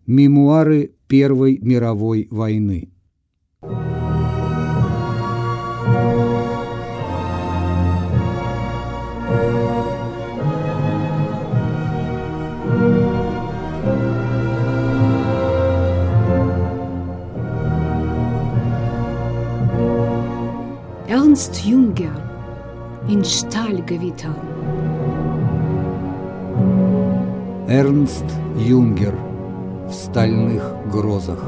Мемуары Первой мировой войны. Ernst Junger in Stahlgewitter. Эрнст Юнгер в стальных грозах.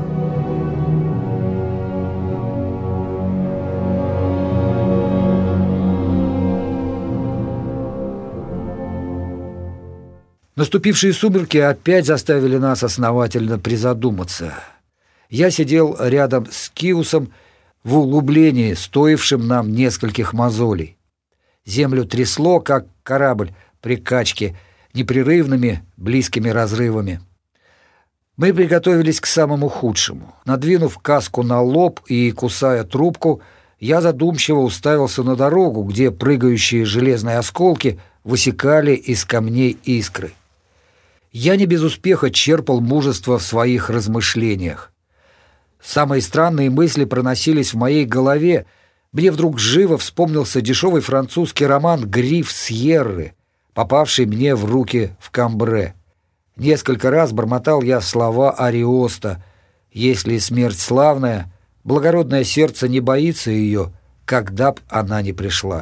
Наступившие сумерки опять заставили нас основательно призадуматься. Я сидел рядом с Киусом в углублении, стоившем нам нескольких мозолей. Землю трясло, как корабль при качке, непрерывными близкими разрывами. Мы приготовились к самому худшему. Надвинув каску на лоб и кусая трубку, я задумчиво уставился на дорогу, где прыгающие железные осколки высекали из камней искры. Я не без успеха черпал мужество в своих размышлениях. Самые странные мысли проносились в моей голове. Мне вдруг живо вспомнился дешевый французский роман «Гриф Сьерры», попавший мне в руки в Камбре. Несколько раз бормотал я слова Ариоста: «Если смерть славная, благородное сердце не боится ее, когда б она не пришла».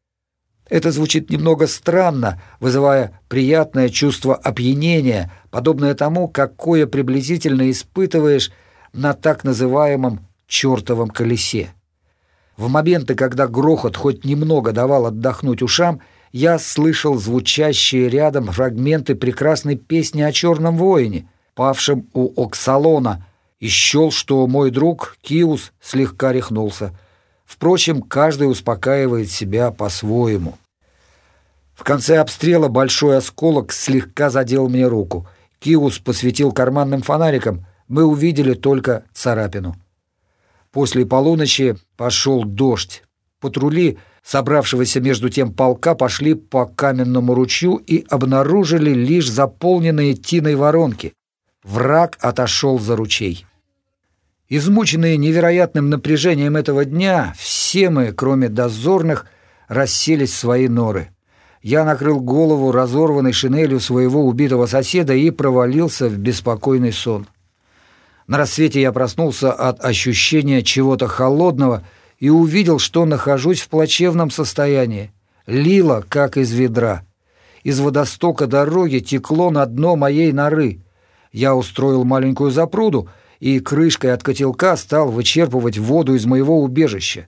Это звучит немного странно, вызывая приятное чувство опьянения, подобное тому, какое приблизительно испытываешь на так называемом «чертовом колесе». В моменты, когда грохот хоть немного давал отдохнуть ушам, я слышал звучащие рядом фрагменты прекрасной песни о черном воине, павшем у Оксалона, и счел, что мой друг Киус слегка рехнулся. Впрочем, каждый успокаивает себя по-своему. В конце обстрела большой осколок слегка задел мне руку. Киус посветил карманным фонариком. Мы увидели только царапину. После полуночи пошел дождь. Патрули, собравшегося между тем полка, пошли по каменному ручью и обнаружили лишь заполненные тиной воронки. Враг отошел за ручей. Измученные невероятным напряжением этого дня, все мы, кроме дозорных, расселись в свои норы. Я накрыл голову разорванной шинелью своего убитого соседа и провалился в беспокойный сон. На рассвете я проснулся от ощущения чего-то холодного и увидел, что нахожусь в плачевном состоянии. Лило, как из ведра. Из водостока дороги текло на дно моей норы. Я устроил маленькую запруду и крышкой от котелка стал вычерпывать воду из моего убежища.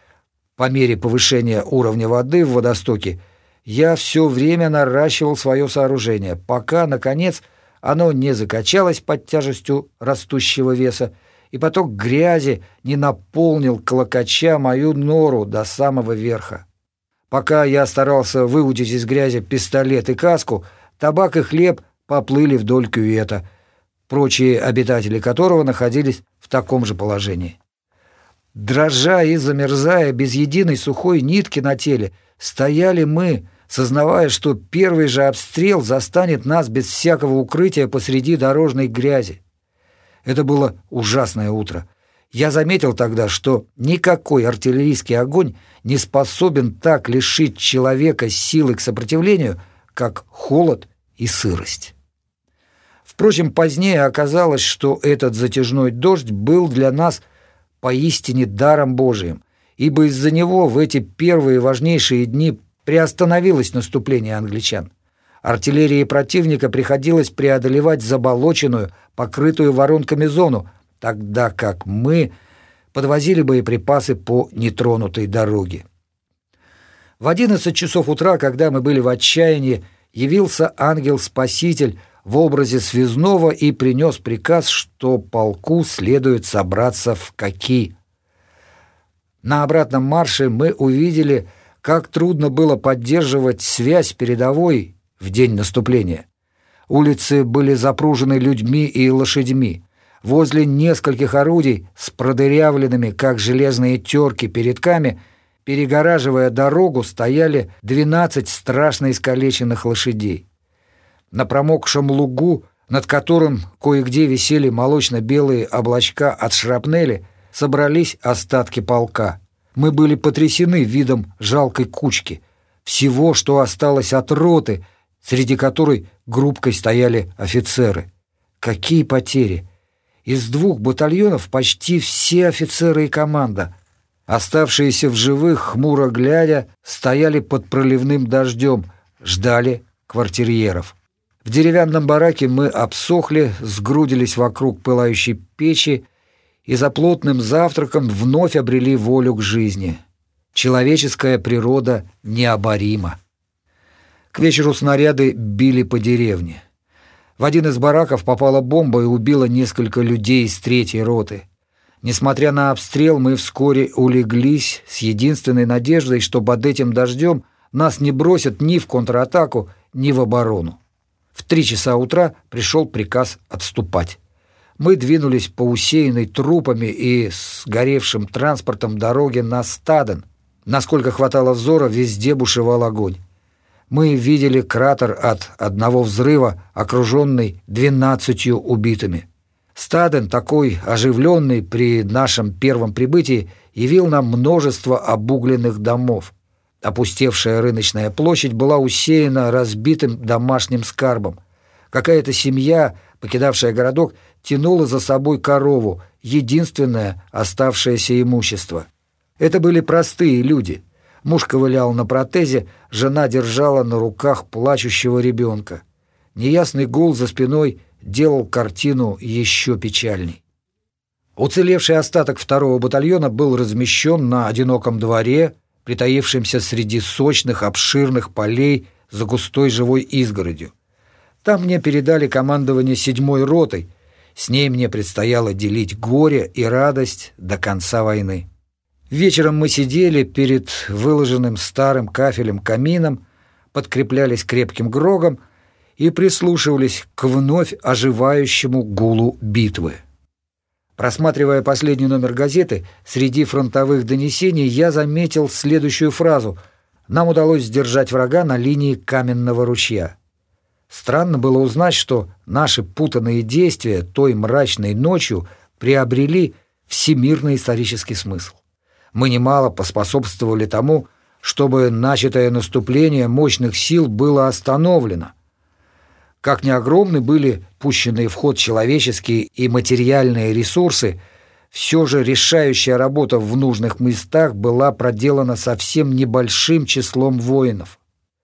По мере повышения уровня воды в водостоке я все время наращивал свое сооружение, пока, наконец, оно не закачалось под тяжестью растущего веса, и поток грязи не наполнил клокоча мою нору до самого верха. Пока я старался выудить из грязи пистолет и каску, табак и хлеб поплыли вдоль кювета, прочие обитатели которого находились в таком же положении. Дрожа и замерзая без единой сухой нитки на теле, стояли мы, сознавая, что первый же обстрел застанет нас без всякого укрытия посреди дорожной грязи. Это было ужасное утро. Я заметил тогда, что никакой артиллерийский огонь не способен так лишить человека силы к сопротивлению, как холод и сырость. Впрочем, позднее оказалось, что этот затяжной дождь был для нас поистине даром Божиим, ибо из-за него в эти первые важнейшие дни приостановилось наступление англичан. Артиллерии противника приходилось преодолевать заболоченную, покрытую воронками зону, тогда как мы подвозили боеприпасы по нетронутой дороге. В 11 часов утра, когда мы были в отчаянии, явился ангел-спаситель в образе связного и принес приказ, что полку следует собраться в Коки. На обратном марше мы увидели, как трудно было поддерживать связь передовой в день наступления. Улицы были запружены людьми и лошадьми. Возле нескольких орудий с продырявленными, как железные терки, передками, перегораживая дорогу, стояли 12 страшно искалеченных лошадей. На промокшем лугу над которым кое-где висели молочно-белые облачка от шрапнели, собрались остатки полка. Мы были потрясены видом жалкой кучки, всего, что осталось от роты, среди которой группкой стояли офицеры. Какие потери! Из 2 батальонов почти все офицеры и команда. Оставшиеся в живых, хмуро глядя, стояли под проливным дождем, ждали квартирьеров. В деревянном бараке мы обсохли, сгрудились вокруг пылающей печи и за плотным завтраком вновь обрели волю к жизни. Человеческая природа необорима. К вечеру снаряды били по деревне. В один из бараков попала бомба и убила несколько людей из 3-й роты. Несмотря на обстрел, мы вскоре улеглись с единственной надеждой, что под этим дождем нас не бросят ни в контратаку, ни в оборону. В 3 часа утра пришел приказ отступать. Мы двинулись по усеянной трупами и сгоревшим транспортом дороге на Стаден. Насколько хватало взора, везде бушевал огонь. Мы видели кратер от одного взрыва, окруженный 12 убитыми. Стаден, такой оживленный при нашем первом прибытии, явил нам множество обугленных домов. Опустевшая рыночная площадь была усеяна разбитым домашним скарбом. Какая-то семья, покидавшая городок, тянула за собой корову, единственное оставшееся имущество. Это были простые люди. Муж ковылял на протезе, жена держала на руках плачущего ребенка. Неясный гул за спиной делал картину еще печальней. Уцелевший остаток 2-го батальона был размещен на одиноком дворе, притаившемся среди сочных обширных полей за густой живой изгородью. Там мне передали командование 7-й ротой. С ней мне предстояло делить горе и радость до конца войны. Вечером мы сидели перед выложенным старым кафелем камином, подкреплялись крепким грогом и прислушивались к вновь оживающему гулу битвы. Просматривая последний номер газеты, среди фронтовых донесений я заметил следующую фразу: «Нам удалось сдержать врага на линии Каменного ручья». Странно было узнать, что наши путанные действия той мрачной ночью приобрели всемирный исторический смысл. Мы немало поспособствовали тому, чтобы начатое наступление мощных сил было остановлено. Как ни огромны были пущенные в ход человеческие и материальные ресурсы, все же решающая работа в нужных местах была проделана совсем небольшим числом воинов.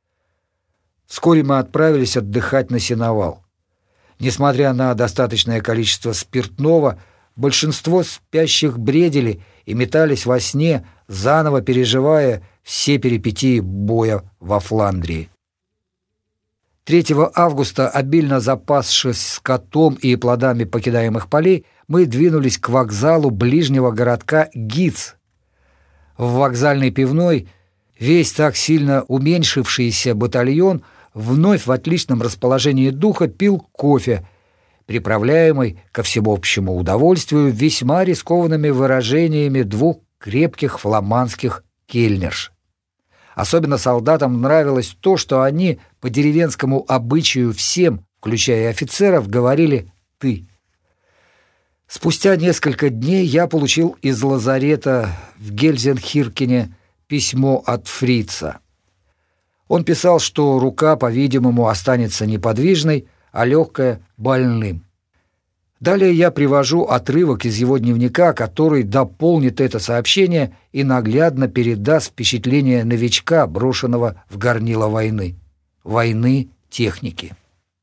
Вскоре мы отправились отдыхать на сеновал. Несмотря на достаточное количество спиртного, большинство спящих бредили и метались во сне, заново переживая все перипетии боя во Фландрии. 3 августа, обильно запасшись скотом и плодами покидаемых полей, мы двинулись к вокзалу ближнего городка Гиц. В вокзальной пивной весь так сильно уменьшившийся батальон вновь в отличном расположении духа пил кофе, приправляемый, ко всеобщему удовольствию, весьма рискованными выражениями 2 крепких фламандских кельнерш. Особенно солдатам нравилось то, что они по деревенскому обычаю всем, включая офицеров, говорили «ты». Спустя несколько дней я получил из лазарета в Гельзенхиркене письмо от фрица. Он писал, что рука, по-видимому, останется неподвижной, а легкая — больным. Далее я привожу отрывок из его дневника, который дополнит это сообщение и наглядно передаст впечатление новичка, брошенного в горнило войны. Войны техники.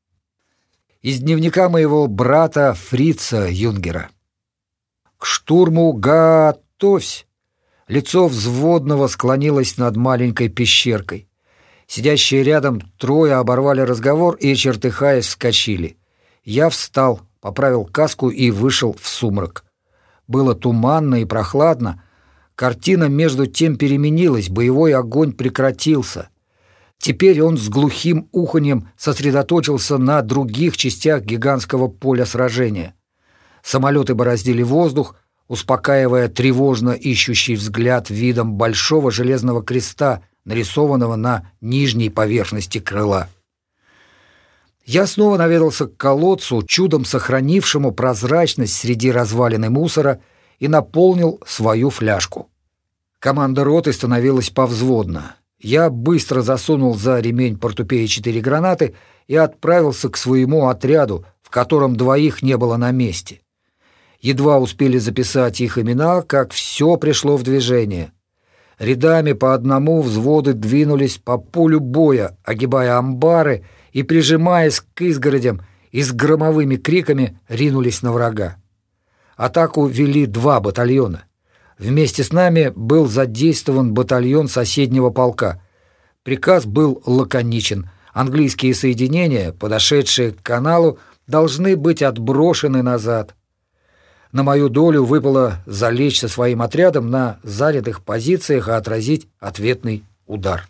Из дневника моего брата Фрица Юнгера. «К штурму готовься!» Лицо взводного склонилось над маленькой пещеркой. Сидящие рядом 3 оборвали разговор и, чертыхаясь, вскочили. Я встал, поправил каску и вышел в сумрак. Было туманно и прохладно. Картина между тем переменилась, боевой огонь прекратился. Теперь он с глухим уханьем сосредоточился на других частях гигантского поля сражения. Самолеты бороздили воздух, успокаивая тревожно ищущий взгляд видом большого железного креста, нарисованного на нижней поверхности крыла. Я снова наведался к колодцу, чудом сохранившему прозрачность среди развалин и мусора, и наполнил свою фляжку. Команда роты становилась повзводно. Я быстро засунул за ремень портупеи 4 гранаты и отправился к своему отряду, в котором 2 не было на месте. Едва успели записать их имена, как все пришло в движение. Рядами по одному взводы двинулись по полю боя, огибая амбары и, прижимаясь к изгородям, и с громовыми криками ринулись на врага. Атаку вели 2 батальона. Вместе с нами был задействован батальон соседнего полка. Приказ был лаконичен. Английские соединения, подошедшие к каналу, должны быть отброшены назад. На мою долю выпало залечь со своим отрядом на занятых позициях и отразить ответный удар.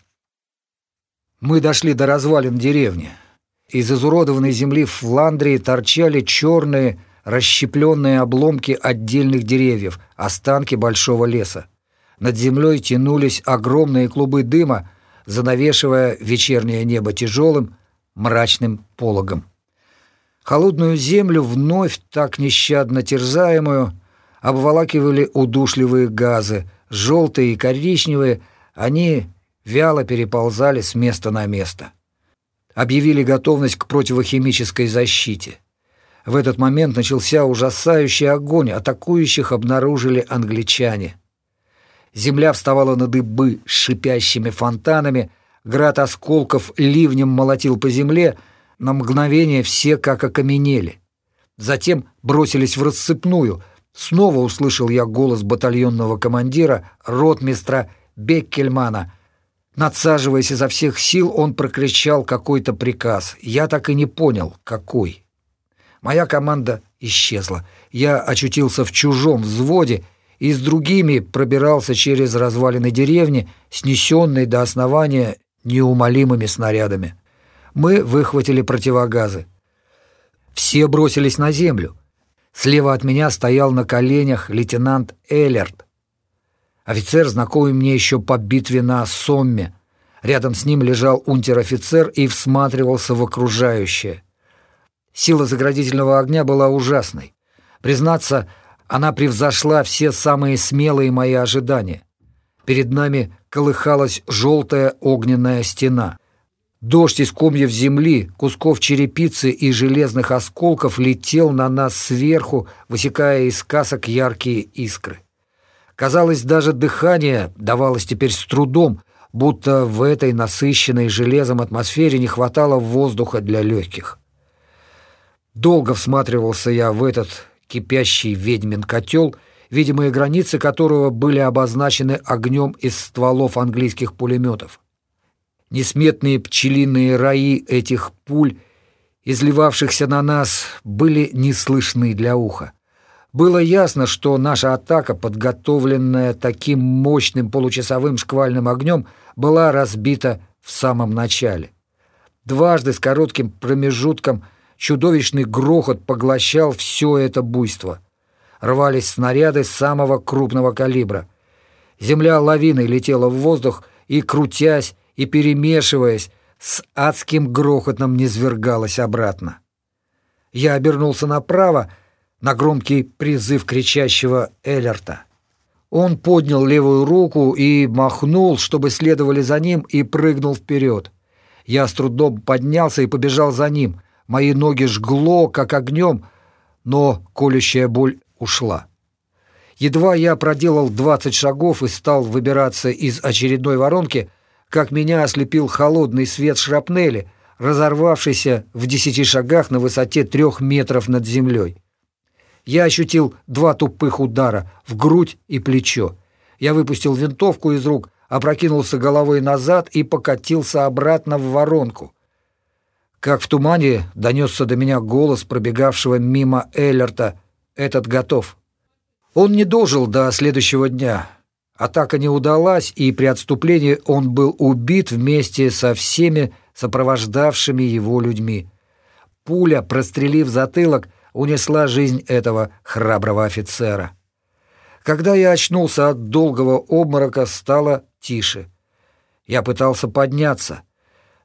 Мы дошли до развалин деревни. Из изуродованной земли в Фландрии торчали черные, расщепленные обломки отдельных деревьев, останки большого леса. Над землей тянулись огромные клубы дыма, занавешивая вечернее небо тяжелым, мрачным пологом. Холодную землю, вновь так нещадно терзаемую, обволакивали удушливые газы, желтые и коричневые, они вяло переползали с места на место. Объявили готовность к противохимической защите. В этот момент начался ужасающий огонь, атакующих обнаружили англичане. Земля вставала на дыбы с шипящими фонтанами, град осколков ливнем молотил по земле, на мгновение все как окаменели. Затем бросились в рассыпную. Снова услышал я голос батальонного командира, ротмистра Беккельмана. Надсаживаясь изо всех сил, он прокричал какой-то приказ. Я так и не понял, какой. Моя команда исчезла. Я очутился в чужом взводе и с другими пробирался через развалины деревни, снесенной до основания неумолимыми снарядами. Мы выхватили противогазы. Все бросились на землю. Слева от меня стоял на коленях лейтенант Эллерт. Офицер, знакомый мне еще по битве на Сомме. Рядом с ним лежал унтер-офицер и всматривался в окружающее. Сила заградительного огня была ужасной. Признаться, она превзошла все самые смелые мои ожидания. Перед нами колыхалась желтая огненная стена. Дождь из комьев земли, кусков черепицы и железных осколков летел на нас сверху, высекая из касок яркие искры. Казалось, даже дыхание давалось теперь с трудом, будто в этой насыщенной железом атмосфере не хватало воздуха для легких. Долго всматривался я в этот кипящий ведьмин котел, видимые границы которого были обозначены огнем из стволов английских пулеметов. Несметные пчелиные раи этих пуль, изливавшихся на нас, были не слышны для уха. Было ясно, что наша атака, подготовленная таким мощным получасовым шквальным огнем, была разбита в самом начале. Дважды с коротким промежутком чудовищный грохот поглощал все это буйство. Рвались снаряды самого крупного калибра. Земля лавиной летела в воздух и, крутясь и перемешиваясь, с адским грохотом низвергалась обратно. Я обернулся направо, на громкий призыв кричащего Эллерта. Он поднял левую руку и махнул, чтобы следовали за ним, и прыгнул вперед. Я с трудом поднялся и побежал за ним. Мои ноги жгло, как огнем, но колющая боль ушла. Едва я проделал 20 шагов и стал выбираться из очередной воронки, как меня ослепил холодный свет шрапнели, разорвавшийся в 10 шагах на высоте 3 метров над землей. Я ощутил 2 тупых удара в грудь и плечо. Я выпустил винтовку из рук, опрокинулся головой назад и покатился обратно в воронку. Как в тумане донесся до меня голос пробегавшего мимо Эллерта: «Этот готов». Он не дожил до следующего дня. Атака не удалась, и при отступлении он был убит вместе со всеми сопровождавшими его людьми. Пуля, прострелив затылок, унесла жизнь этого храброго офицера. Когда я очнулся от долгого обморока, стало тише. Я пытался подняться.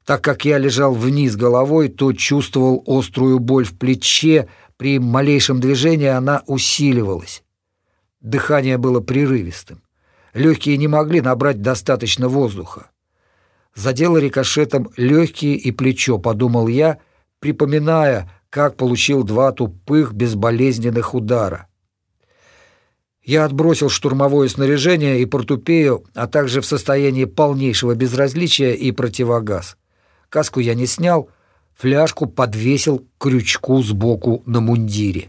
Так как я лежал вниз головой, то чувствовал острую боль в плече, при малейшем движении она усиливалась. Дыхание было прерывистым. Легкие не могли набрать достаточно воздуха. Задело рикошетом легкие и плечо, подумал я, припоминая, как получил 2 тупых безболезненных удара. Я отбросил штурмовое снаряжение и портупею, а также в состоянии полнейшего безразличия и противогаз. Каску я не снял, фляжку подвесил к крючку сбоку на мундире.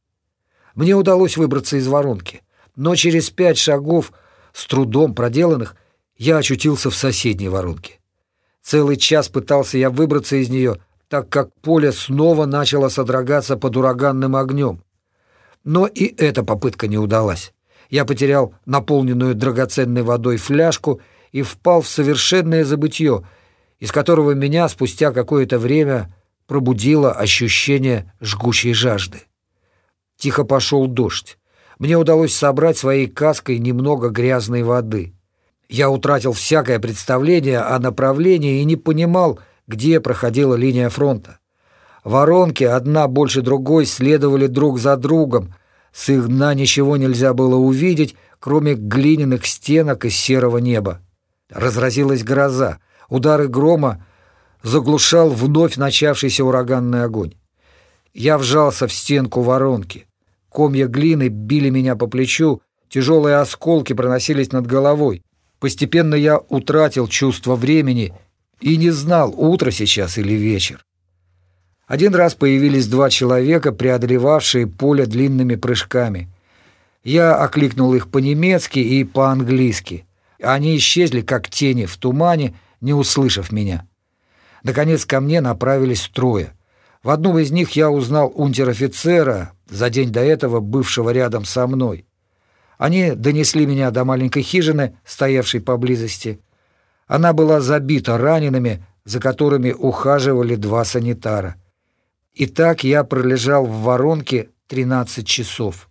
Мне удалось выбраться из воронки, но через 5 шагов, с трудом проделанных, я очутился в соседней воронке. Целый час пытался я выбраться из нее, так как поле снова начало содрогаться под ураганным огнем. Но и эта попытка не удалась. Я потерял наполненную драгоценной водой фляжку и впал в совершенное забытье, из которого меня спустя какое-то время пробудило ощущение жгучей жажды. Тихо пошел дождь. Мне удалось собрать своей каской немного грязной воды. Я утратил всякое представление о направлении и не понимал, где проходила линия фронта. Воронки, одна больше другой, следовали друг за другом. С их дна ничего нельзя было увидеть, кроме глиняных стенок и серого неба. Разразилась гроза. Удары грома заглушал вновь начавшийся ураганный огонь. Я вжался в стенку воронки. Комья глины били меня по плечу, тяжелые осколки проносились над головой. Постепенно я утратил чувство времени и не знал, утро сейчас или вечер. Один раз появились 2 человека, преодолевавшие поле длинными прыжками. Я окликнул их по-немецки и по-английски. Они исчезли, как тени в тумане, не услышав меня. Наконец ко мне направились 3. В одном из них я узнал унтер-офицера, за день до этого бывшего рядом со мной. Они донесли меня до маленькой хижины, стоявшей поблизости. Она была забита ранеными, за которыми ухаживали 2 санитара. И так я пролежал в воронке 13 часов.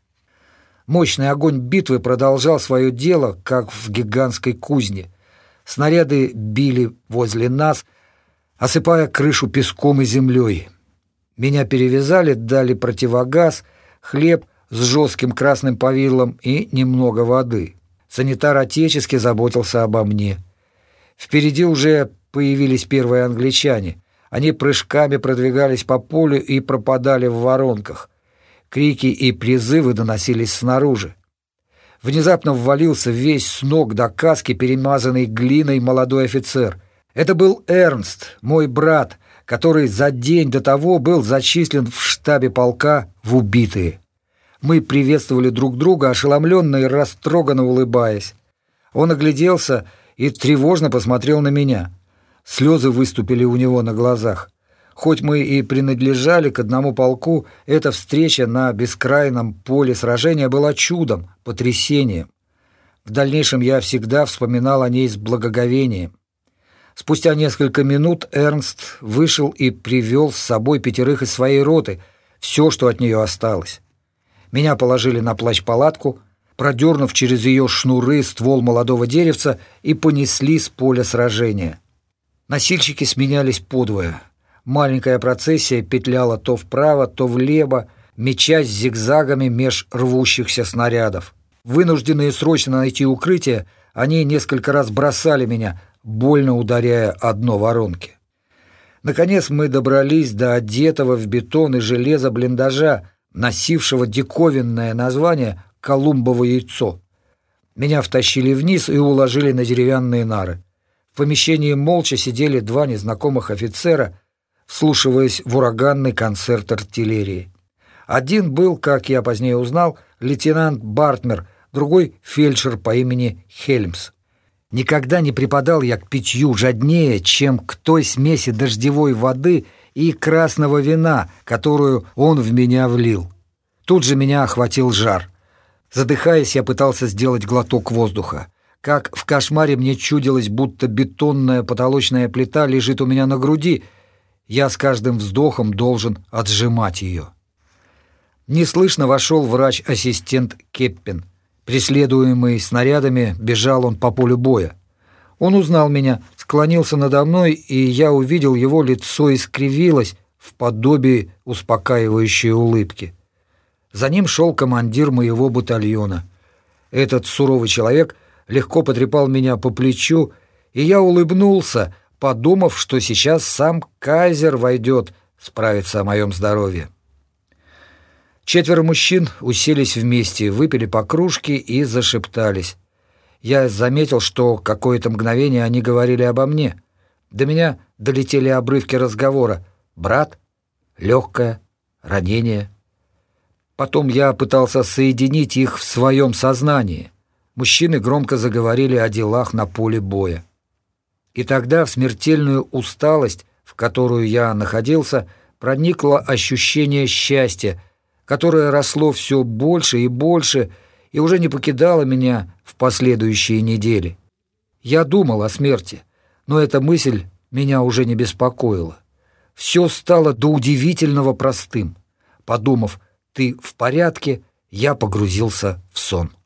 Мощный огонь битвы продолжал свое дело, как в гигантской кузне. Снаряды били возле нас, осыпая крышу песком и землей. Меня перевязали, дали противогаз, хлеб с жестким красным повидлом и немного воды. Санитар отечески заботился обо мне. Впереди уже появились первые англичане. Они прыжками продвигались по полю и пропадали в воронках. Крики и призывы доносились снаружи. Внезапно ввалился весь с ног до каски, перемазанный глиной, молодой офицер. Это был Эрнст, мой брат, который за день до того был зачислен в штабе полка в убитые. Мы приветствовали друг друга, ошеломленно и растроганно улыбаясь. Он огляделся и тревожно посмотрел на меня. Слезы выступили у него на глазах. Хоть мы и принадлежали к одному полку, эта встреча на бескрайном поле сражения была чудом, потрясением. В дальнейшем я всегда вспоминал о ней с благоговением. Спустя несколько минут Эрнст вышел и привел с собой 5 из своей роты, все, что от нее осталось. Меня положили на плащ-палатку, продернув через ее шнуры ствол молодого деревца, и понесли с поля сражения. Носильщики сменялись подвое. Маленькая процессия петляла то вправо, то влево, мечась зигзагами меж рвущихся снарядов. Вынужденные срочно найти укрытие, они несколько раз бросали меня, больно ударяя о дно воронки. Наконец мы добрались до одетого в бетон и железо блиндажа, носившего диковинное название «Колумбово яйцо». Меня втащили вниз и уложили на деревянные нары. В помещении молча сидели 2 незнакомых офицера, вслушиваясь в ураганный концерт артиллерии. Один был, как я позднее узнал, лейтенант Бартмер, другой — фельдшер по имени Хельмс. Никогда не припадал я к питью жаднее, чем к той смеси дождевой воды и красного вина, которую он в меня влил. Тут же меня охватил жар. Задыхаясь, я пытался сделать глоток воздуха. Как в кошмаре мне чудилось, будто бетонная потолочная плита лежит у меня на груди. Я с каждым вздохом должен отжимать ее. Неслышно вошел врач-ассистент Кеппен. Преследуемый снарядами, бежал он по полю боя. Он узнал меня, склонился надо мной, и я увидел, его лицо искривилось в подобии успокаивающей улыбки. За ним шел командир моего батальона. Этот суровый человек легко потрепал меня по плечу, и я улыбнулся, подумав, что сейчас сам кайзер войдет справиться о моем здоровье. 4 мужчин уселись вместе, выпили по кружке и зашептались. Я заметил, что какое-то мгновение они говорили обо мне. До меня долетели обрывки разговора: брат, легкое ранение. Потом я пытался соединить их в своем сознании. Мужчины громко заговорили о делах на поле боя. И тогда в смертельную усталость, в которую я находился, проникло ощущение счастья, которое росло все больше и больше и уже не покидало меня в последующие недели. Я думал о смерти, но эта мысль меня уже не беспокоила. Все стало до удивительного простым. Подумав: «Ты в порядке?», я погрузился в сон.